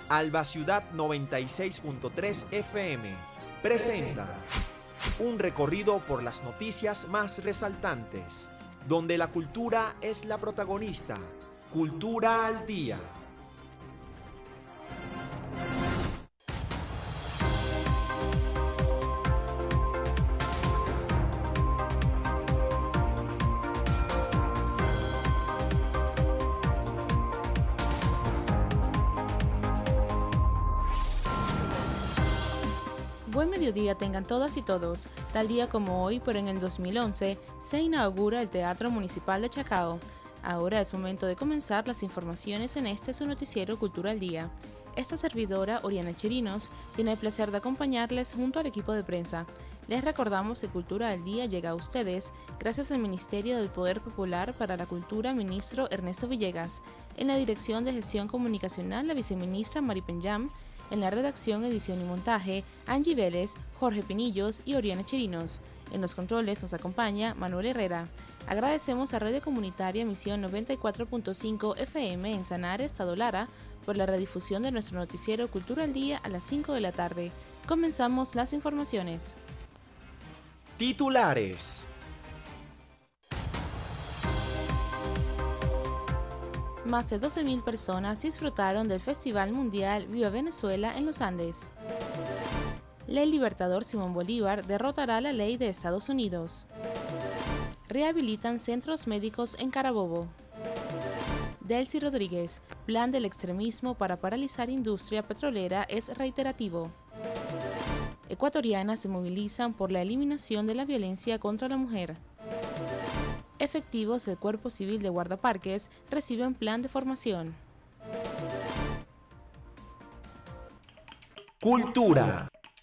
Alba Ciudad 96.3 FM presenta un recorrido por las noticias más resaltantes, donde la cultura es la protagonista. Cultura al Día. Buen mediodía tengan todas y todos. Tal día como hoy, pero en el 2011, se inaugura el Teatro Municipal de Chacao. Ahora es momento de comenzar las informaciones en este su noticiero Cultura al Día. Esta servidora, Oriana Chirinos, tiene el placer de acompañarles junto al equipo de prensa. Les recordamos que Cultura al Día llega a ustedes gracias al Ministerio del Poder Popular para la Cultura, ministro Ernesto Villegas. En la Dirección de Gestión Comunicacional, la viceministra Mari Penyam. En la redacción, edición y montaje, Angie Vélez, Jorge Pinillos y Oriana Chirinos. En los controles nos acompaña Manuel Herrera. Agradecemos a Radio Comunitaria Misión 94.5 FM en Sanare, Estado Lara, por la redifusión de nuestro noticiero Cultura al Día a las 5 de la tarde. Comenzamos las informaciones. Titulares. Más de 12.000 personas disfrutaron del Festival Mundial Viva Venezuela en los Andes. Ley Libertador Simón Bolívar derrotará la ley de Estados Unidos. Rehabilitan centros médicos en Carabobo. Delcy Rodríguez, plan del extremismo para paralizar industria petrolera es reiterativo. Ecuatorianas se movilizan por la eliminación de la violencia contra la mujer. Efectivos del Cuerpo Civil de Guardaparques reciben plan de formación. Cultura.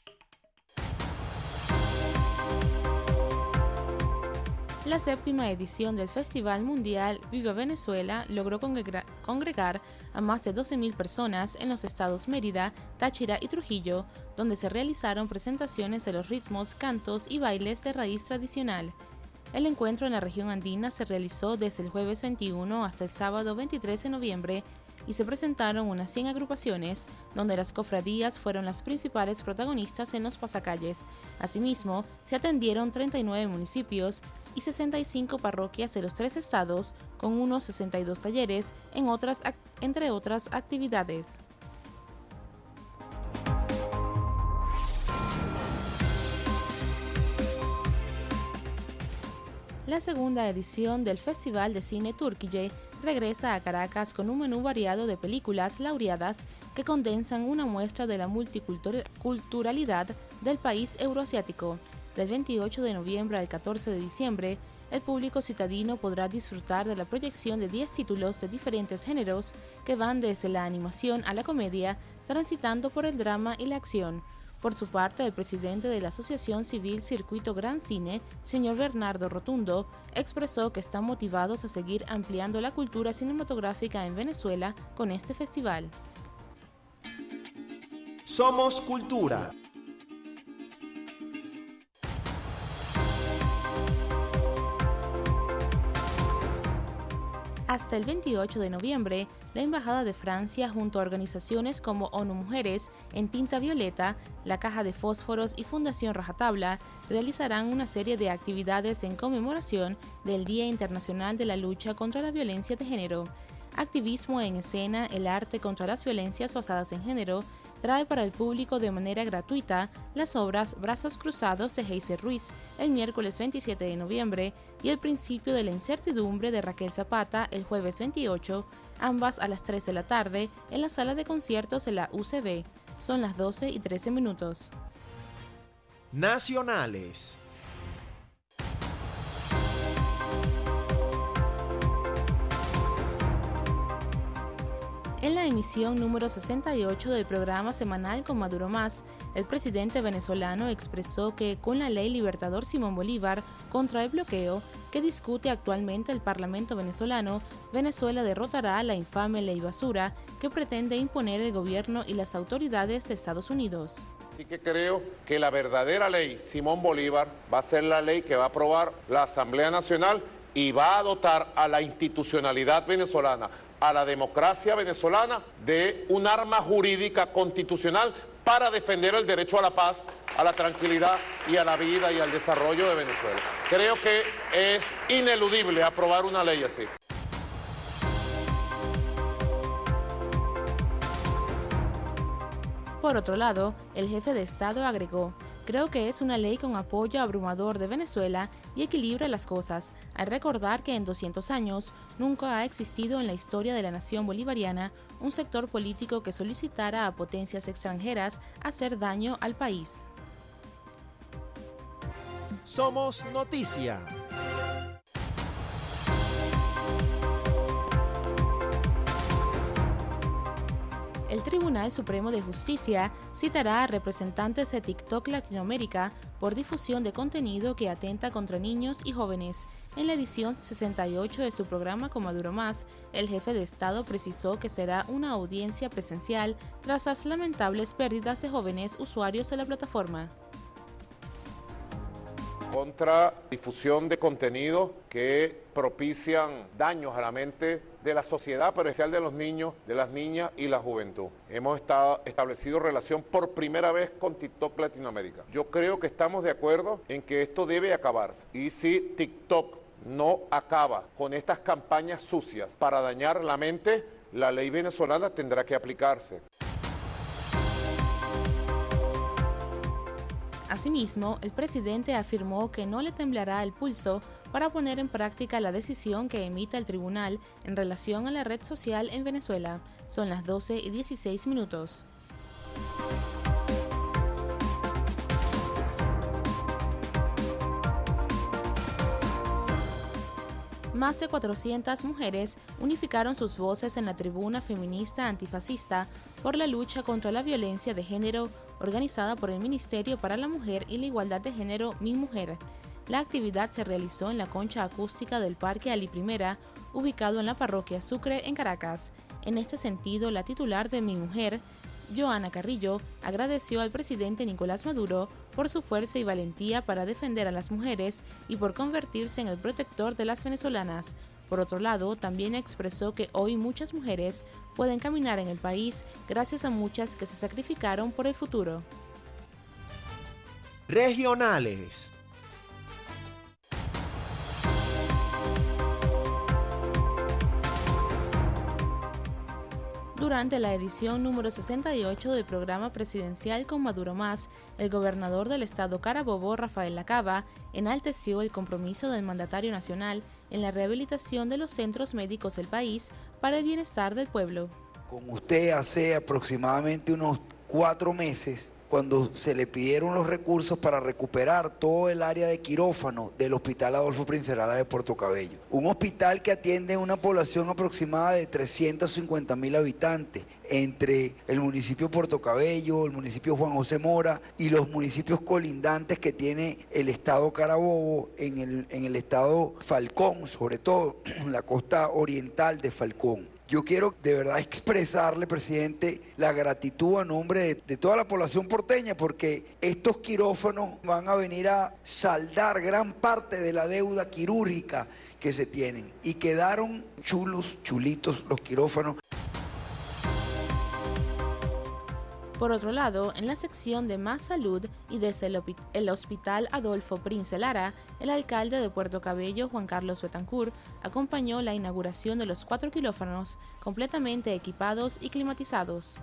La séptima edición del Festival Mundial Viva Venezuela logró congregar a más de 12.000 personas en los estados Mérida, Táchira y Trujillo, donde se realizaron presentaciones de los ritmos, cantos y bailes de raíz tradicional. El encuentro en la región andina se realizó desde el jueves 21 hasta el sábado 23 de noviembre y se presentaron unas 100 agrupaciones, donde las cofradías fueron las principales protagonistas en los pasacalles. Asimismo, se atendieron 39 municipios y 65 parroquias de los 3 estados, con unos 62 talleres, entre otras actividades. La segunda edición del Festival de Cine Turquille regresa a Caracas con un menú variado de películas laureadas que condensan una muestra de la multiculturalidad del país euroasiático. Del 28 de noviembre al 14 de diciembre, el público citadino podrá disfrutar de la proyección de 10 títulos de diferentes géneros que van desde la animación a la comedia, transitando por el drama y la acción. Por su parte, el presidente de la Asociación Civil Circuito Gran Cine, señor Bernardo Rotundo, expresó que están motivados a seguir ampliando la cultura cinematográfica en Venezuela con este festival. Somos Cultura. Hasta el 28 de noviembre, la Embajada de Francia, junto a organizaciones como ONU Mujeres, En Tinta Violeta, La Caja de Fósforos y Fundación Rajatabla, realizarán una serie de actividades en conmemoración del Día Internacional de la Lucha contra la Violencia de Género. Activismo en escena, el arte contra las violencias basadas en género, trae para el público de manera gratuita las obras Brazos Cruzados de Heiser Ruiz el miércoles 27 de noviembre y El Principio de la Incertidumbre de Raquel Zapata el jueves 28, ambas a las 3 de la tarde en la sala de conciertos de la UCB. Son las 12:13. Nacionales. En la emisión número 68 del programa semanal Con Maduro Más, el presidente venezolano expresó que con la Ley Libertador Simón Bolívar contra el bloqueo que discute actualmente el Parlamento venezolano, Venezuela derrotará a la infame ley basura que pretende imponer el gobierno y las autoridades de Estados Unidos. Así que creo que la verdadera ley Simón Bolívar va a ser la ley que va a aprobar la Asamblea Nacional y va a dotar a la institucionalidad venezolana, a la democracia venezolana de un arma jurídica constitucional para defender el derecho a la paz, a la tranquilidad y a la vida y al desarrollo de Venezuela. Creo que es ineludible aprobar una ley así. Por otro lado, el jefe de Estado agregó: creo que es una ley con apoyo abrumador de Venezuela y equilibra las cosas, al recordar que en 200 años nunca ha existido en la historia de la nación bolivariana un sector político que solicitara a potencias extranjeras hacer daño al país. Somos Noticia. El Tribunal Supremo de Justicia citará a representantes de TikTok Latinoamérica por difusión de contenido que atenta contra niños y jóvenes. En la edición 68 de su programa Con Maduro Más, el jefe de Estado precisó que será una audiencia presencial tras las lamentables pérdidas de jóvenes usuarios de la plataforma. Contra difusión de contenido que propician daños a la mente de la sociedad, pero especial de los niños, de las niñas y la juventud. Hemos establecido relación por primera vez con TikTok Latinoamérica. Yo creo que estamos de acuerdo en que esto debe acabarse. Y si TikTok no acaba con estas campañas sucias para dañar la mente, la ley venezolana tendrá que aplicarse. Asimismo, el presidente afirmó que no le temblará el pulso para poner en práctica la decisión que emita el tribunal en relación a la red social en Venezuela. Son las 12:16. Más de 400 mujeres unificaron sus voces en la tribuna feminista antifascista por la lucha contra la violencia de género organizada por el Ministerio para la Mujer y la Igualdad de Género Mi Mujer. La actividad se realizó en la concha acústica del Parque Ali Primera, ubicado en la parroquia Sucre, en Caracas. En este sentido, la titular de Mi Mujer, Joana Carrillo, agradeció al presidente Nicolás Maduro por su fuerza y valentía para defender a las mujeres y por convertirse en el protector de las venezolanas. Por otro lado, también expresó que hoy muchas mujeres pueden caminar en el país gracias a muchas que se sacrificaron por el futuro. Regionales. Durante la edición número 68 del programa presidencial Con Maduro Más, el gobernador del estado Carabobo, Rafael Lacaba, enalteció el compromiso del mandatario nacional en la rehabilitación de los centros médicos del país para el bienestar del pueblo. Con usted hace aproximadamente unos 4 meses, cuando se le pidieron los recursos para recuperar todo el área de quirófano del Hospital Adolfo Princesa de Puerto Cabello. Un hospital que atiende una población aproximada de 350.000 habitantes, entre el municipio de Puerto Cabello, el municipio Juan José Mora y los municipios colindantes que tiene el estado Carabobo, en el estado Falcón, sobre todo en la costa oriental de Falcón. Yo quiero de verdad expresarle, presidente, la gratitud a nombre de toda la población porteña, porque estos quirófanos van a venir a saldar gran parte de la deuda quirúrgica que se tienen. Y quedaron chulitos los quirófanos. Por otro lado, en la sección de Más Salud y desde el Hospital Adolfo Prince Lara, el alcalde de Puerto Cabello, Juan Carlos Betancourt, acompañó la inauguración de los 4 quirófanos completamente equipados y climatizados.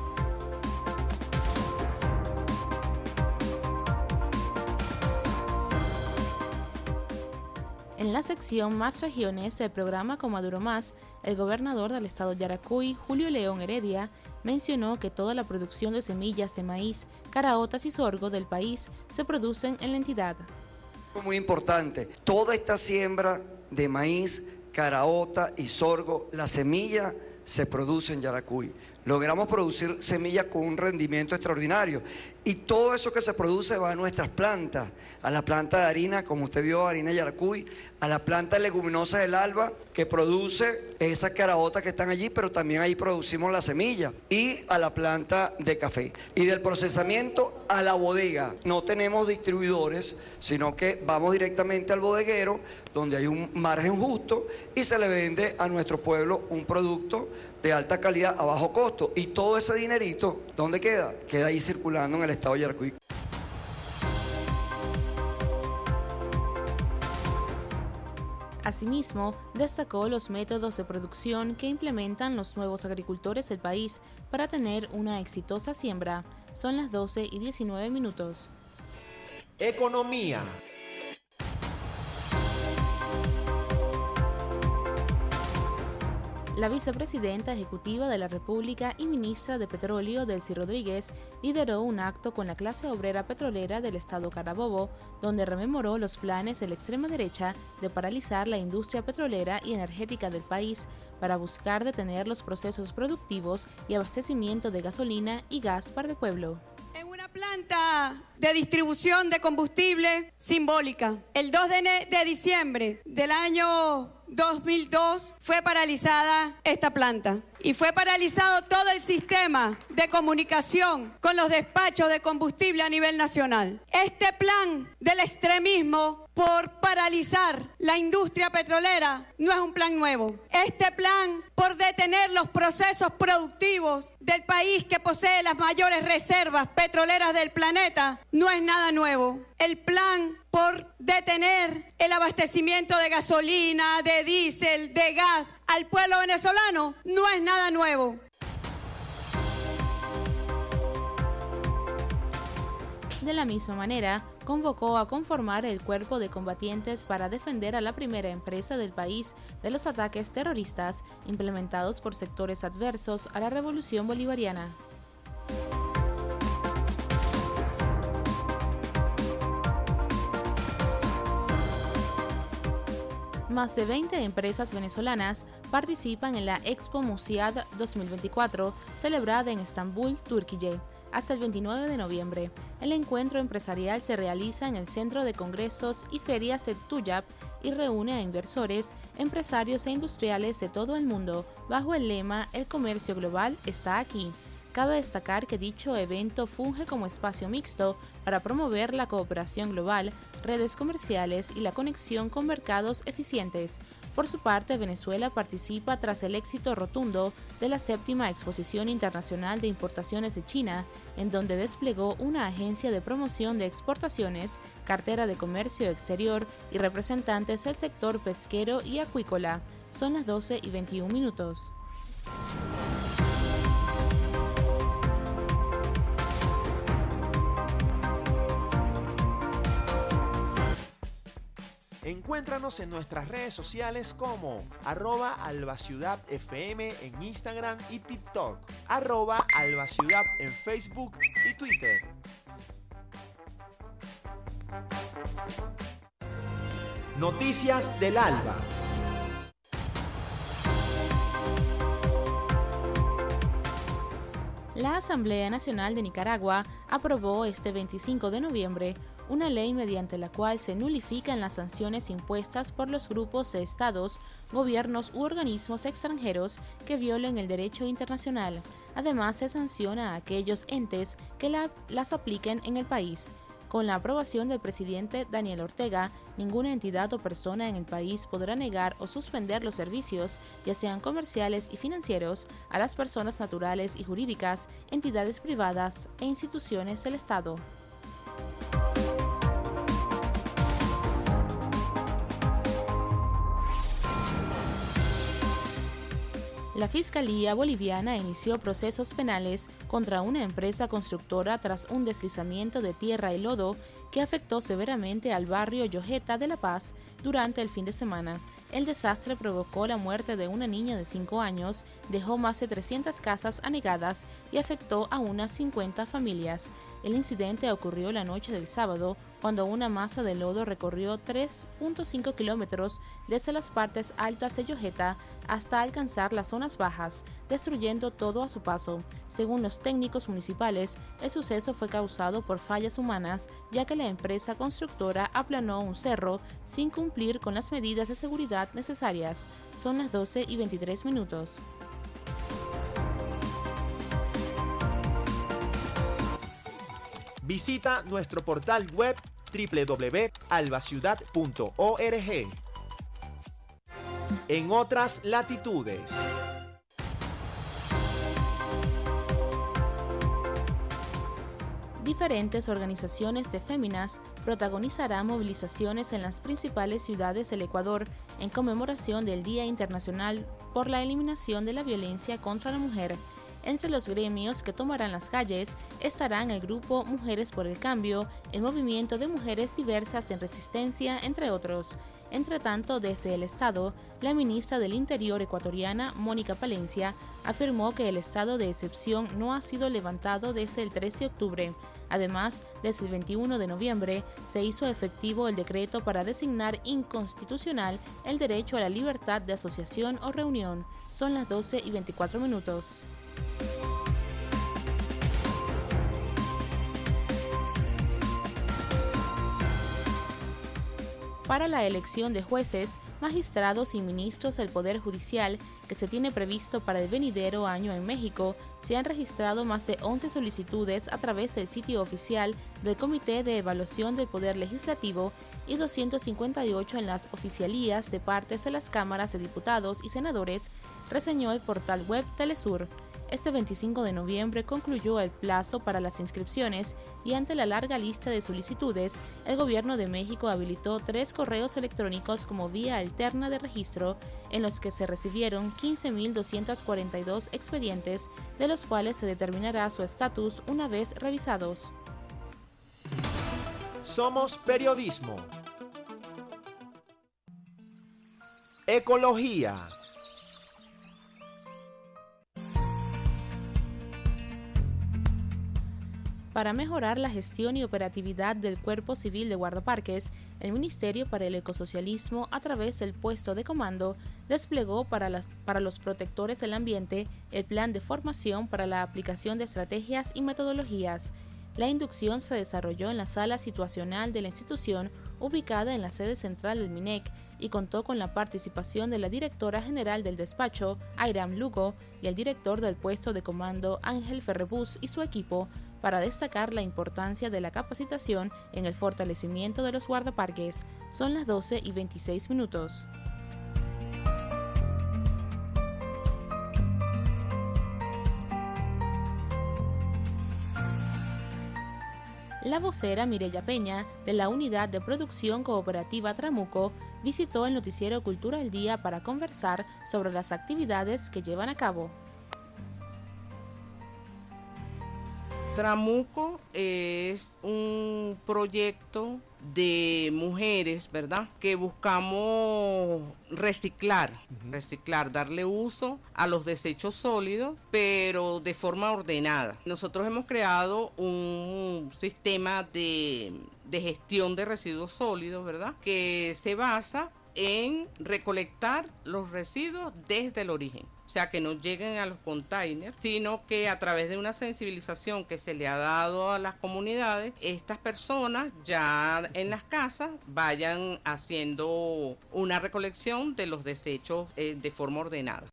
En la sección Más Regiones del programa Con Maduro Más, el gobernador del estado Yaracuy, Julio León Heredia, mencionó que toda la producción de semillas de maíz, caraotas y sorgo del país se producen en la entidad. Muy importante, toda esta siembra de maíz, caraota y sorgo, la semilla se produce en Yaracuy. Logramos producir semillas con un rendimiento extraordinario y todo eso que se produce va a nuestras plantas, a la planta de harina, como usted vio, harina Yaracuy, a la planta de leguminosa del Alba, que produce esas caraotas que están allí, pero también ahí producimos la semilla, y a la planta de café. Y del procesamiento a la bodega. No tenemos distribuidores, sino que vamos directamente al bodeguero, donde hay un margen justo y se le vende a nuestro pueblo un producto de alta calidad a bajo costo. Y todo ese dinerito, ¿dónde queda? Queda ahí circulando en el estado de Yaracuy. Asimismo, destacó los métodos de producción que implementan los nuevos agricultores del país para tener una exitosa siembra. Son las 12:19. Economía. La vicepresidenta ejecutiva de la República y ministra de Petróleo, Delcy Rodríguez, lideró un acto con la clase obrera petrolera del estado Carabobo, donde rememoró los planes de la extrema derecha de paralizar la industria petrolera y energética del país para buscar detener los procesos productivos y abastecimiento de gasolina y gas para el pueblo. En una planta de distribución de combustible simbólica, el 2 de diciembre del año 2002 fue paralizada esta planta y fue paralizado todo el sistema de comunicación con los despachos de combustible a nivel nacional. Este plan del extremismo por paralizar la industria petrolera no es un plan nuevo. Este plan por detener los procesos productivos del país que posee las mayores reservas petroleras del planeta no es nada nuevo. El plan por detener el abastecimiento de gasolina, de diésel, de gas al pueblo venezolano no es nada nuevo. De la misma manera, convocó a conformar el cuerpo de combatientes para defender a la primera empresa del país de los ataques terroristas implementados por sectores adversos a la revolución bolivariana. Más de 20 empresas venezolanas participan en la Expo Musiad 2024, celebrada en Estambul, Turquía, hasta el 29 de noviembre. El encuentro empresarial se realiza en el Centro de Congresos y Ferias de Tuyap y reúne a inversores, empresarios e industriales de todo el mundo, bajo el lema «El comercio global está aquí». Cabe destacar que dicho evento funge como espacio mixto para promover la cooperación global, redes comerciales y la conexión con mercados eficientes. Por su parte, Venezuela participa tras el éxito rotundo de la 7ª Exposición Internacional de Importaciones de China, en donde desplegó una agencia de promoción de exportaciones, cartera de comercio exterior y representantes del sector pesquero y acuícola. Son las 12:21. Encuéntranos en nuestras redes sociales como @albaciudadfm en Instagram y TikTok, @albaciudad en Facebook y Twitter. Noticias del Alba. La Asamblea Nacional de Nicaragua aprobó este 25 de noviembre una ley mediante la cual se nulifican las sanciones impuestas por los grupos de estados, gobiernos u organismos extranjeros que violen el derecho internacional. Además, se sanciona a aquellos entes que las apliquen en el país. Con la aprobación del presidente Daniel Ortega, ninguna entidad o persona en el país podrá negar o suspender los servicios, ya sean comerciales y financieros, a las personas naturales y jurídicas, entidades privadas e instituciones del Estado. La Fiscalía boliviana inició procesos penales contra una empresa constructora tras un deslizamiento de tierra y lodo que afectó severamente al barrio Yojeta de La Paz durante el fin de semana. El desastre provocó la muerte de una niña de 5 años, dejó más de 300 casas anegadas y afectó a unas 50 familias. El incidente ocurrió la noche del sábado, cuando una masa de lodo recorrió 3.5 kilómetros desde las partes altas de Yojeta hasta alcanzar las zonas bajas, destruyendo todo a su paso. Según los técnicos municipales, el suceso fue causado por fallas humanas, ya que la empresa constructora aplanó un cerro sin cumplir con las medidas de seguridad necesarias. Son las 12:23. Visita nuestro portal web www.albaciudad.org. En otras latitudes. Diferentes organizaciones de féminas protagonizarán movilizaciones en las principales ciudades del Ecuador en conmemoración del Día Internacional por la Eliminación de la Violencia contra la Mujer. Entre los gremios que tomarán las calles estarán el grupo Mujeres por el Cambio, el Movimiento de Mujeres Diversas en Resistencia, entre otros. Entre tanto, desde el Estado, la ministra del Interior ecuatoriana, Mónica Palencia, afirmó que el estado de excepción no ha sido levantado desde el 13 de octubre. Además, desde el 21 de noviembre se hizo efectivo el decreto para designar inconstitucional el derecho a la libertad de asociación o reunión. Son las 12:24. Para la elección de jueces, magistrados y ministros del Poder Judicial que se tiene previsto para el venidero año en México, se han registrado más de 11 solicitudes a través del sitio oficial del Comité de Evaluación del Poder Legislativo y 258 en las oficialías de partes de las cámaras de diputados y senadores, reseñó el portal web Telesur. Este 25 de noviembre concluyó el plazo para las inscripciones y ante la larga lista de solicitudes, el Gobierno de México habilitó 3 correos electrónicos como vía alterna de registro, en los que se recibieron 15.242 expedientes, de los cuales se determinará su estatus una vez revisados. Somos periodismo. Ecología. Para mejorar la gestión y operatividad del Cuerpo Civil de Guardaparques, el Ministerio para el Ecosocialismo, a través del puesto de comando, desplegó para los protectores del ambiente el plan de formación para la aplicación de estrategias y metodologías. La inducción se desarrolló en la sala situacional de la institución, ubicada en la sede central del MINEC, y contó con la participación de la directora general del despacho, Airam Lugo, y el director del puesto de comando, Ángel Ferrebus, y su equipo, para destacar la importancia de la capacitación en el fortalecimiento de los guardaparques. Son las 12:26. La vocera Mireya Peña, de la Unidad de Producción Cooperativa Tramuco, visitó el noticiero Cultura al Día para conversar sobre las actividades que llevan a cabo. Tramuco es un proyecto de mujeres, ¿verdad?, que buscamos reciclar, darle uso a los desechos sólidos, pero de forma ordenada. Nosotros hemos creado un sistema de gestión de residuos sólidos, ¿verdad?, que se basa en recolectar los residuos desde el origen. O sea, que no lleguen a los containers, sino que a través de una sensibilización que se le ha dado a las comunidades, estas personas ya en las casas vayan haciendo una recolección de los desechos de forma ordenada.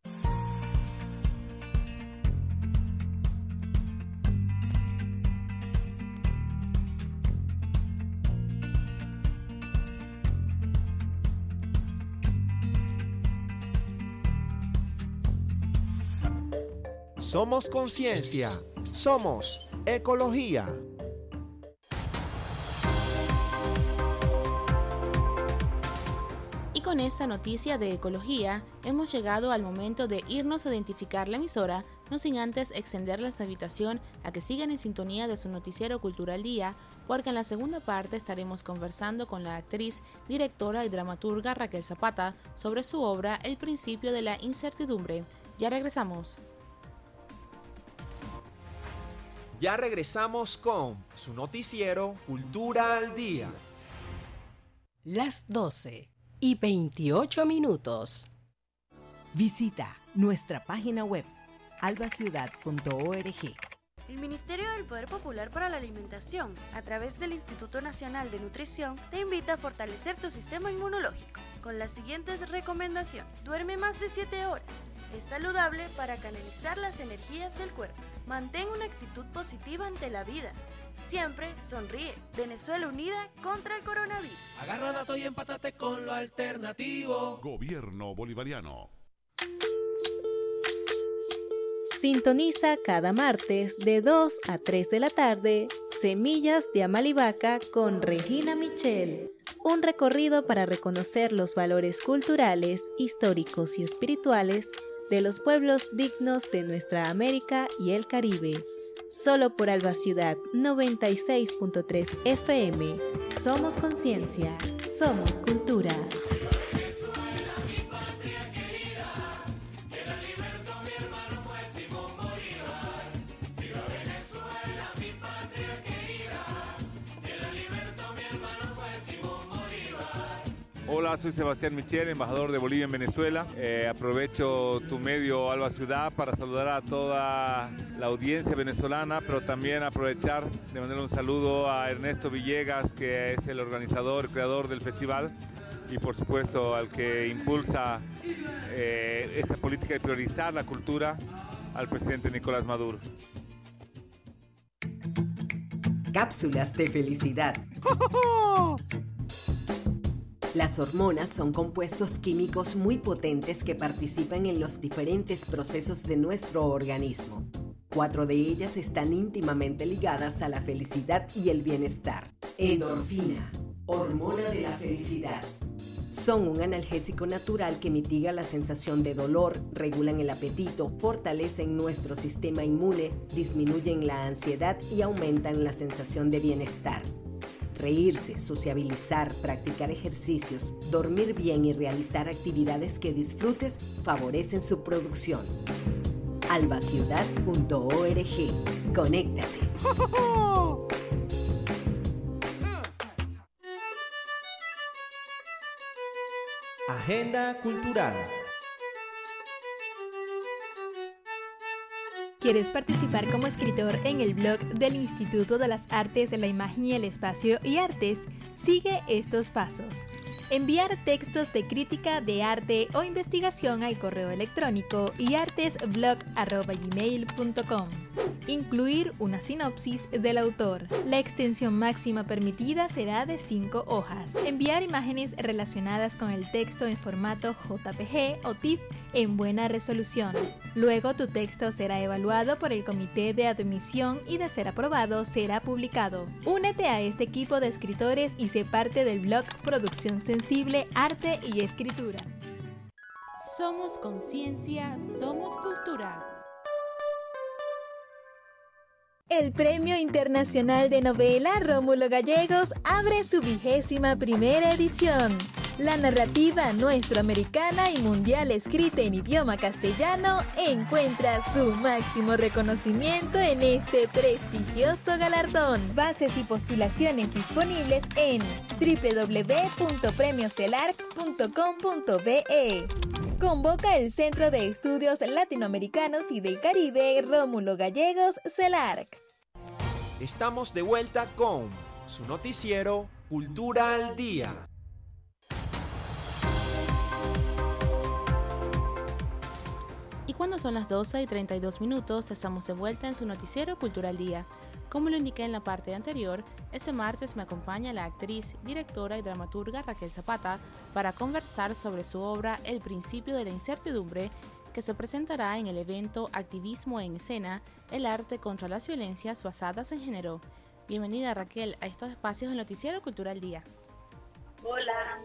Somos conciencia. Somos ecología. Y con esta noticia de ecología, hemos llegado al momento de irnos a identificar la emisora, no sin antes extenderles la invitación a que sigan en sintonía de su noticiero Cultura al Día, porque en la segunda parte estaremos conversando con la actriz, directora y dramaturga Raquel Zapata sobre su obra El principio de la incertidumbre. Ya regresamos. Ya regresamos con su noticiero Cultura al Día. Las 12:28. Visita nuestra página web albaciudad.org. El Ministerio del Poder Popular para la Alimentación, a través del Instituto Nacional de Nutrición, te invita a fortalecer tu sistema inmunológico con las siguientes recomendaciones. Duerme más de 7 horas. Es saludable para canalizar las energías del cuerpo. Mantén una actitud positiva ante la vida. siempre, sonríe. Venezuela unida contra el coronavirus. Agarra datos y empátate con lo alternativo. Gobierno Bolivariano. Sintoniza cada martes de 2 a 3 de la tarde Semillas de Amalivaca con Regina Michel. Un recorrido para reconocer los valores culturales, históricos y espirituales de los pueblos dignos de nuestra América y el Caribe. Solo por Alba Ciudad 96.3 FM. Somos conciencia, somos cultura. Hola, soy Sebastián Michel, embajador de Bolivia en Venezuela. Aprovecho tu medio Alba Ciudad para saludar a toda la audiencia venezolana, pero también aprovechar de mandar un saludo a Ernesto Villegas, que es el organizador, creador del festival, y por supuesto al que impulsa esta política de priorizar la cultura, al presidente Nicolás Maduro. Cápsulas de felicidad. Las hormonas son compuestos químicos muy potentes que participan en los diferentes procesos de nuestro organismo. 4 de ellas están íntimamente ligadas a la felicidad y el bienestar. Endorfina, hormona de la felicidad. Son un analgésico natural que mitiga la sensación de dolor, regulan el apetito, fortalecen nuestro sistema inmune, disminuyen la ansiedad y aumentan la sensación de bienestar. Reírse, sociabilizar, practicar ejercicios, dormir bien y realizar actividades que disfrutes favorecen su producción. albaciudad.org. Conéctate. Agenda cultural. ¿Quieres participar como escritor en el blog del Instituto de las Artes, la Imagen y el Espacio y Artes? Sigue estos pasos. Enviar textos de crítica de arte o investigación al correo electrónico iartesblog@gmail.com. Incluir una sinopsis del autor. La extensión máxima permitida será de 5 hojas. Enviar imágenes relacionadas con el texto en formato JPG o TIFF en buena resolución. Luego tu texto será evaluado por el comité de admisión y de ser aprobado será publicado. Únete a este equipo de escritores y sé parte del blog Producción Sensible, Arte y Escritura. Somos conciencia, somos cultura. El Premio Internacional de Novela Rómulo Gallegos abre su 21ª edición. La narrativa nuestroamericana y mundial escrita en idioma castellano encuentra su máximo reconocimiento en este prestigioso galardón. Bases y postulaciones disponibles en www.premiocelarc.com.be. Convoca el Centro de Estudios Latinoamericanos y del Caribe Rómulo Gallegos CELARC. Estamos de vuelta con su noticiero Cultura al Día. Y cuando son las 12:32, estamos de vuelta en su noticiero Cultura al Día. Como lo indiqué en la parte anterior, este martes me acompaña la actriz, directora y dramaturga Raquel Zapata para conversar sobre su obra El principio de la incertidumbre, que se presentará en el evento Activismo en Escena, el arte contra las violencias basadas en género. Bienvenida, Raquel, a estos espacios del noticiero Cultura al Día. Hola,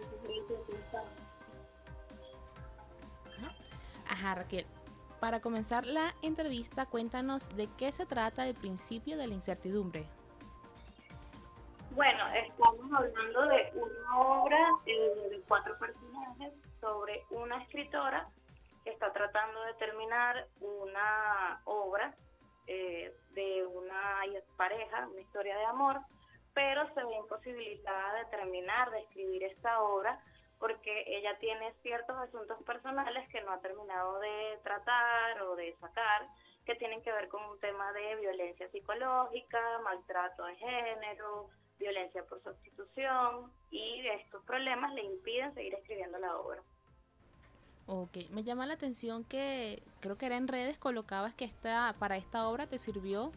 Ajá, Raquel. Para comenzar la entrevista, cuéntanos de qué se trata El principio de la incertidumbre. Bueno, estamos hablando de una obra de 4 personajes sobre una escritora que está tratando de terminar una obra de una pareja, una historia de amor, pero se ve imposibilitada de terminar de escribir esta obra porque ella tiene ciertos asuntos personales que no ha terminado de tratar o de sacar, que tienen que ver con un tema de violencia psicológica, maltrato de género, violencia por sustitución, y estos problemas le impiden seguir escribiendo la obra. Ok, me llama la atención que creo que era en redes colocabas que para esta obra te sirvió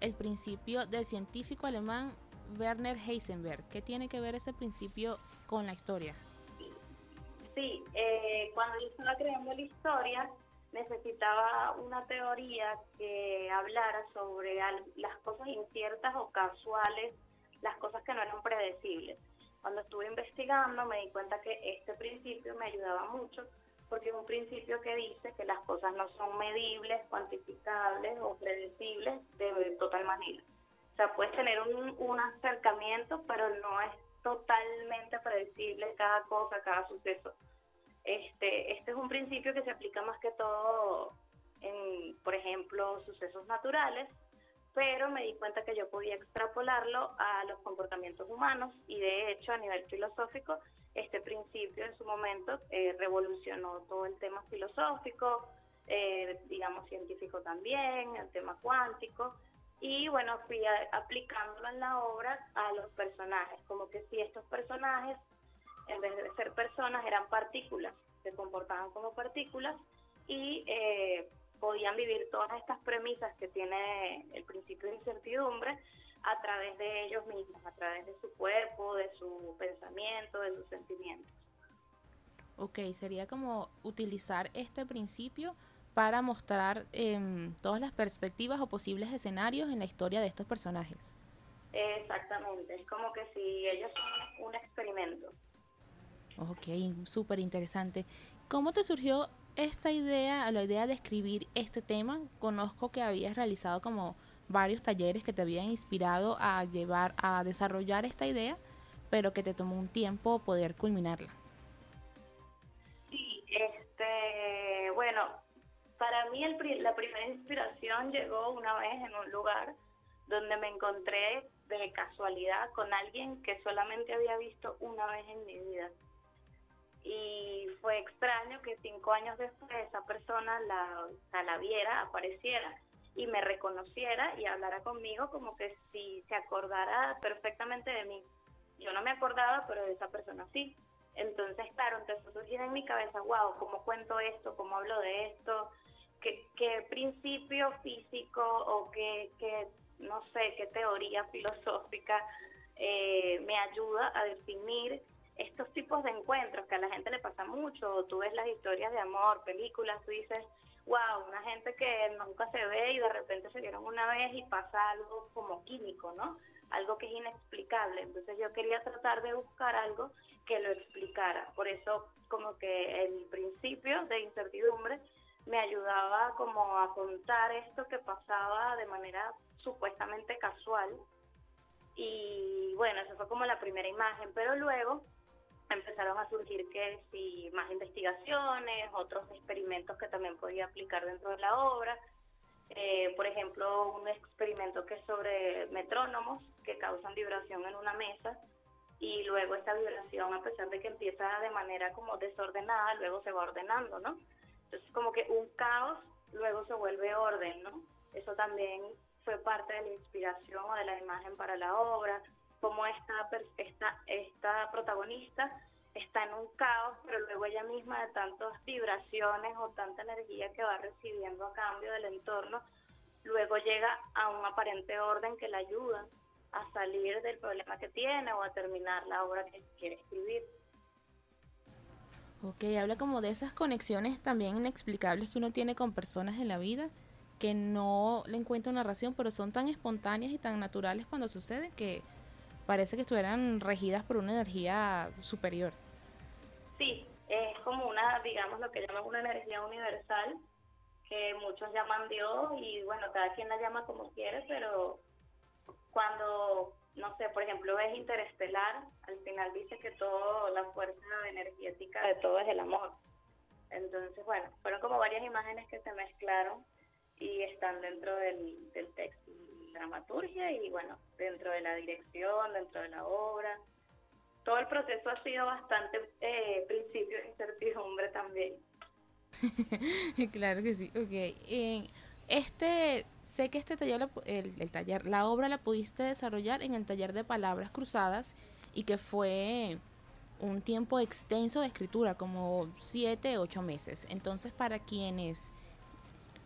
el principio del científico alemán Werner Heisenberg. ¿Qué tiene que ver ese principio con la historia? Sí, cuando yo estaba creando la historia, necesitaba una teoría que hablara sobre las cosas inciertas o casuales, las cosas que no eran predecibles. Cuando estuve investigando me di cuenta que este principio me ayudaba mucho, porque es un principio que dice que las cosas no son medibles, cuantificables o predecibles de total manera. O sea, puedes tener un acercamiento, pero no es totalmente predecible cada cosa, cada suceso. Este es un principio que se aplica más que todo en, por ejemplo, sucesos naturales, pero me di cuenta que yo podía extrapolarlo a los comportamientos humanos y de hecho a nivel filosófico este principio en su momento revolucionó todo el tema filosófico, digamos científico también, el tema cuántico, y bueno, fui aplicándolo en la obra a los personajes, como que si estos personajes en vez de ser personas eran partículas, se comportaban como partículas y podían vivir todas estas premisas que tiene el principio de incertidumbre a través de ellos mismos, a través de su cuerpo, de su pensamiento, de sus sentimientos. Ok, sería como utilizar este principio para mostrar todas las perspectivas o posibles escenarios en la historia de estos personajes. Exactamente, es como que si ellos son un experimento. Ok, súper interesante. ¿Cómo te surgió esta idea, la idea de escribir este tema? Conozco que habías realizado como varios talleres que te habían inspirado a desarrollar esta idea, pero que te tomó un tiempo poder culminarla. Sí, bueno, para mí la primera inspiración llegó una vez en un lugar donde me encontré de casualidad con alguien que solamente había visto una vez en mi vida. Y fue extraño que 5 años después esa persona la viera, apareciera y me reconociera y hablara conmigo como que si se acordara perfectamente de mí. Yo no me acordaba, pero de esa persona sí. Entonces, claro, empezó a surgir en mi cabeza, wow, ¿cómo cuento esto? ¿Cómo hablo de esto? ¿Qué principio físico o qué no sé, qué teoría filosófica me ayuda a definir estos tipos de encuentros que a la gente le pasa mucho? Tú ves las historias de amor, películas, tú dices, wow, una gente que nunca se ve y de repente se vieron una vez y pasa algo como químico, ¿no? Algo que es inexplicable. Entonces yo quería tratar de buscar algo que lo explicara. Por eso como que el principio de incertidumbre me ayudaba como a contar esto que pasaba de manera supuestamente casual. Y bueno, esa fue como la primera imagen, pero luego empezaron a surgir que sí, más investigaciones, otros experimentos que también podía aplicar dentro de la obra. Por ejemplo, un experimento que es sobre metrónomos que causan vibración en una mesa y luego esta vibración, a pesar de que empieza de manera como desordenada, luego se va ordenando, ¿no? Entonces como que un caos luego se vuelve orden, ¿no? Eso también fue parte de la inspiración o de la imagen para la obra, como esta protagonista está en un caos, pero luego ella misma de tantas vibraciones o tanta energía que va recibiendo a cambio del entorno, luego llega a un aparente orden que la ayuda a salir del problema que tiene o a terminar la obra que quiere escribir. Ok, habla como de esas conexiones también inexplicables que uno tiene con personas en la vida, que no le encuentra una razón, pero son tan espontáneas y tan naturales cuando sucede que parece que estuvieran regidas por una energía superior. Sí, es como una, digamos, lo que llaman una energía universal, que muchos llaman Dios y bueno, cada quien la llama como quiere, pero cuando, no sé, por ejemplo, ves Interestelar, al final dice que toda la fuerza energética de todo es el amor. Entonces, bueno, fueron como varias imágenes que se mezclaron y están dentro del texto y dramaturgia y bueno, dentro de la dirección, dentro de la obra. Todo el proceso ha sido bastante principio de incertidumbre también. Claro que sí. Okay. Sé que este taller, la obra la pudiste desarrollar en el taller de palabras cruzadas y que fue un tiempo extenso de escritura, como 7, 8 meses. Entonces, para quienes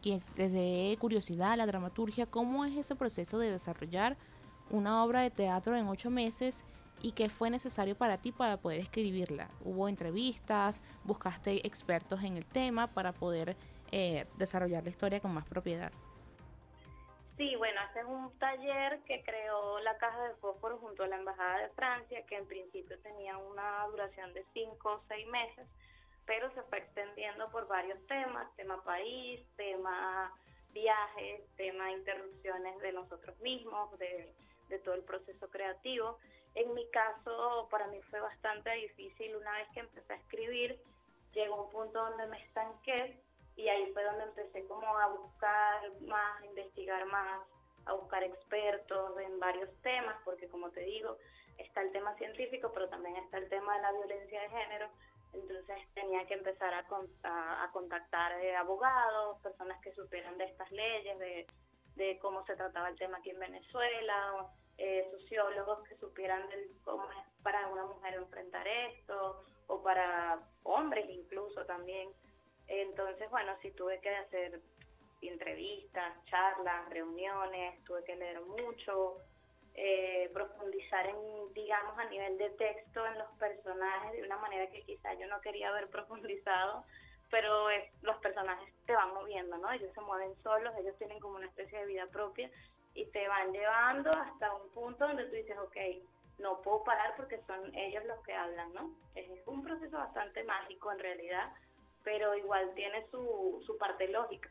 que desde curiosidad, la dramaturgia, ¿cómo es ese proceso de desarrollar una obra de teatro en 8 meses y qué fue necesario para ti para poder escribirla? ¿Hubo entrevistas? ¿Buscaste expertos en el tema para poder desarrollar la historia con más propiedad? Sí, bueno, este es un taller que creó la Caja de Fósforo junto a la Embajada de Francia, que en principio tenía una duración de 5 o 6 meses, pero se fue extendiendo por varios temas: tema país, tema viajes, tema interrupciones de nosotros mismos, de todo el proceso creativo. En mi caso, para mí fue bastante difícil. Una vez que empecé a escribir, llegó un punto donde me estanqué, y ahí fue donde empecé como a buscar más, a investigar más, a buscar expertos en varios temas, porque como te digo, está el tema científico, pero también está el tema de la violencia de género. Entonces tenía que empezar a contactar abogados, personas que supieran de estas leyes, de cómo se trataba el tema aquí en Venezuela, sociólogos que supieran de cómo es para una mujer enfrentar esto, o para hombres incluso también. Entonces, bueno, sí tuve que hacer entrevistas, charlas, reuniones, tuve que leer mucho, profundizar digamos, a nivel de texto en los personajes de una manera que quizá yo no quería haber profundizado, pero los personajes te van moviendo, ¿no? Ellos se mueven solos, ellos tienen como una especie de vida propia y te van llevando hasta un punto donde tú dices, ok, no puedo parar porque son ellos los que hablan, ¿no? Es un proceso bastante mágico en realidad, pero igual tiene su parte lógica.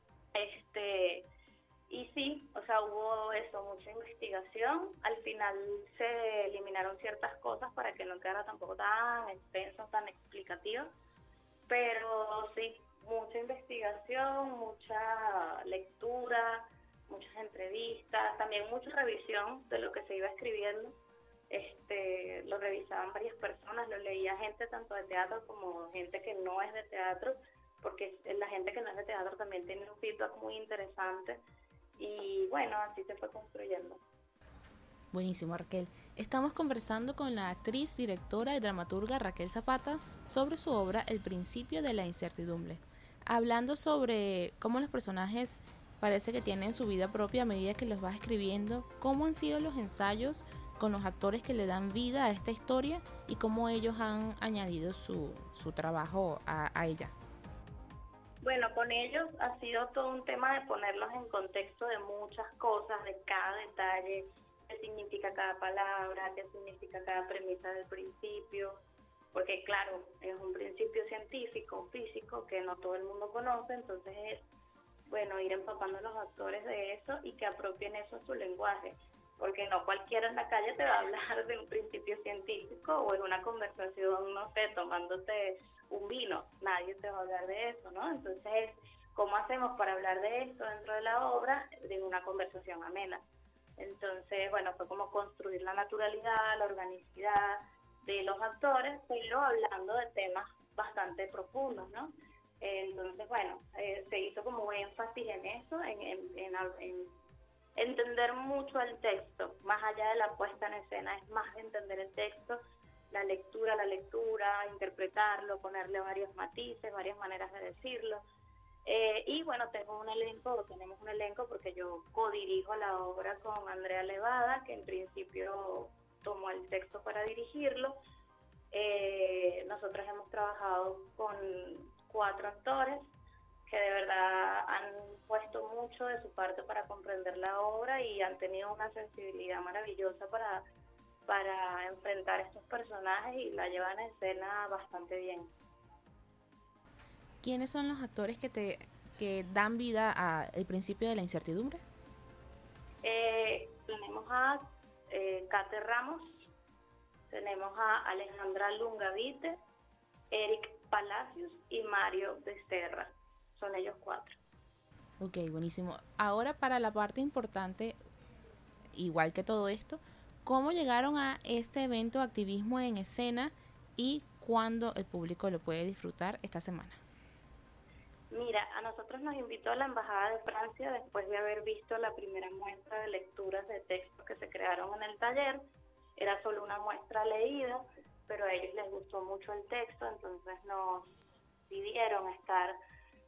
Y sí, o sea, hubo mucha investigación. Al final se eliminaron ciertas cosas para que no quedara tampoco tan extenso, tan explicativo, pero sí, mucha investigación, mucha lectura, muchas entrevistas, también mucha revisión de lo que se iba escribiendo. Lo revisaban varias personas, lo leía gente tanto de teatro como gente que no es de teatro, porque la gente que no es de teatro también tiene un feedback muy interesante, y bueno, así se fue construyendo. Buenísimo, Raquel. Estamos conversando con la actriz, directora y dramaturga Raquel Zapata sobre su obra El principio de la incertidumbre, hablando sobre cómo los personajes parece que tienen su vida propia a medida que los vas escribiendo, cómo han sido los ensayos con los actores que le dan vida a esta historia y cómo ellos han añadido su trabajo a ella. Bueno, con ellos ha sido todo un tema de ponerlos en contexto de muchas cosas, de cada detalle, qué significa cada palabra, qué significa cada premisa del principio, porque claro, es un principio científico, físico, que no todo el mundo conoce, entonces es, bueno, ir empapando a los actores de eso y que apropien eso a su lenguaje, porque no cualquiera en la calle te va a hablar de un principio científico o en una conversación, no sé, tomándote un vino, nadie te va a hablar de eso, ¿no? Entonces, ¿cómo hacemos para hablar de esto dentro de la obra de una conversación amena? Entonces, bueno, fue como construir la naturalidad, la organicidad de los actores, pero hablando de temas bastante profundos, ¿no? Entonces, bueno, se hizo como énfasis en eso, en entender mucho el texto, más allá de la puesta en escena, es más entender el texto, la lectura, interpretarlo, ponerle varios matices, varias maneras de decirlo. Y bueno, tenemos un elenco porque yo codirijo la obra con Andrea Levada, que en principio tomó el texto para dirigirlo. Nosotros hemos trabajado con 4 actores que de verdad han puesto mucho de su parte para comprender la obra y han tenido una sensibilidad maravillosa para enfrentar estos personajes y la llevan a escena bastante bien. ¿Quiénes son los actores que dan vida a El principio de la incertidumbre? Tenemos a Kate Ramos, tenemos a Alejandra Lungavite, Eric Palacios y Mario Becerra. Son ellos 4. Ok, buenísimo. Ahora para la parte importante, igual que todo esto, ¿cómo llegaron a este evento Activismo en Escena y cuándo el público lo puede disfrutar esta semana? Mira, a nosotros nos invitó la Embajada de Francia después de haber visto la primera muestra de lecturas de textos que se crearon en el taller. Era solo una muestra leída, pero a ellos les gustó mucho el texto, entonces nos pidieron estar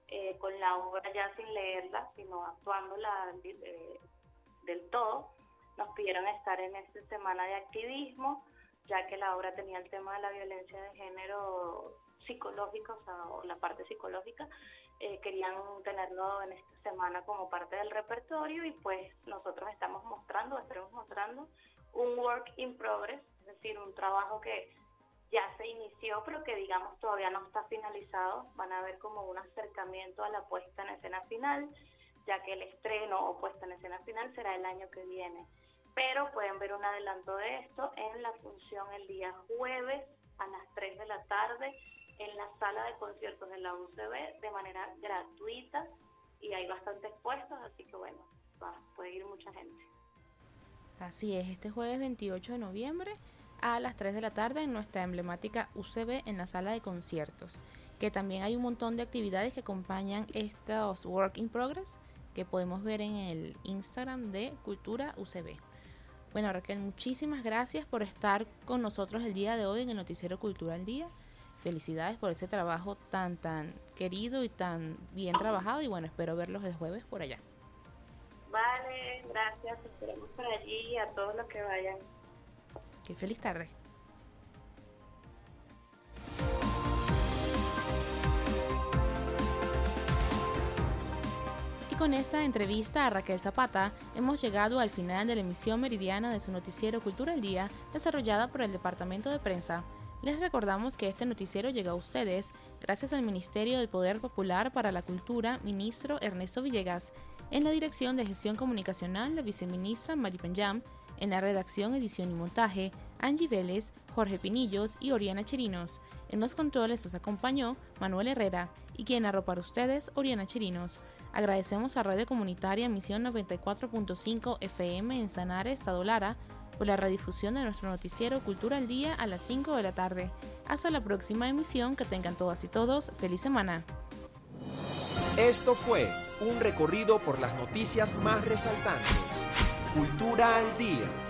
con la obra ya sin leerla, sino actuándola del todo. Nos pidieron estar en esta semana de activismo, ya que la obra tenía el tema de la violencia de género psicológica, o la parte psicológica. Querían tenerlo en esta semana como parte del repertorio, y pues nosotros estaremos mostrando un work in progress, es decir, un trabajo que ya se inició, pero que digamos todavía no está finalizado. Van a ver como un acercamiento a la puesta en escena final, ya que el estreno o puesta en escena final será el año que viene. Pero pueden ver un adelanto de esto en la función el día jueves a las 3 de la tarde en la sala de conciertos de la UCB de manera gratuita, y hay bastantes puestos, así que bueno, puede ir mucha gente. Así es, este jueves 28 de noviembre a las 3 de la tarde en nuestra emblemática UCB en la sala de conciertos, que también hay un montón de actividades que acompañan estos Work in Progress que podemos ver en el Instagram de Cultura UCB. Bueno, Raquel, muchísimas gracias por estar con nosotros el día de hoy en el Noticiero Cultura al Día. Felicidades por ese trabajo tan querido y tan bien trabajado, y bueno, espero verlos el jueves por allá. Vale, gracias, esperemos por allí y a todos los que vayan. Qué feliz tarde. Y con esta entrevista a Raquel Zapata hemos llegado al final de la emisión meridiana de su noticiero Cultura al Día, desarrollada por el Departamento de Prensa. Les recordamos que este noticiero llega a ustedes gracias al Ministerio del Poder Popular para la Cultura, ministro Ernesto Villegas, en la Dirección de Gestión Comunicacional, la viceministra Mari Penyam, en la redacción, edición y montaje, Angie Vélez, Jorge Pinillos y Oriana Chirinos. En los controles los acompañó Manuel Herrera, y quien narró para ustedes, Oriana Chirinos. Agradecemos a Radio Comunitaria Misión 94.5 FM en Sanare, Estado Lara, por la redifusión de nuestro noticiero Cultura al Día a las 5 de la tarde. Hasta la próxima emisión, que tengan todas y todos feliz semana. Esto fue un recorrido por las noticias más resaltantes. Cultura al Día.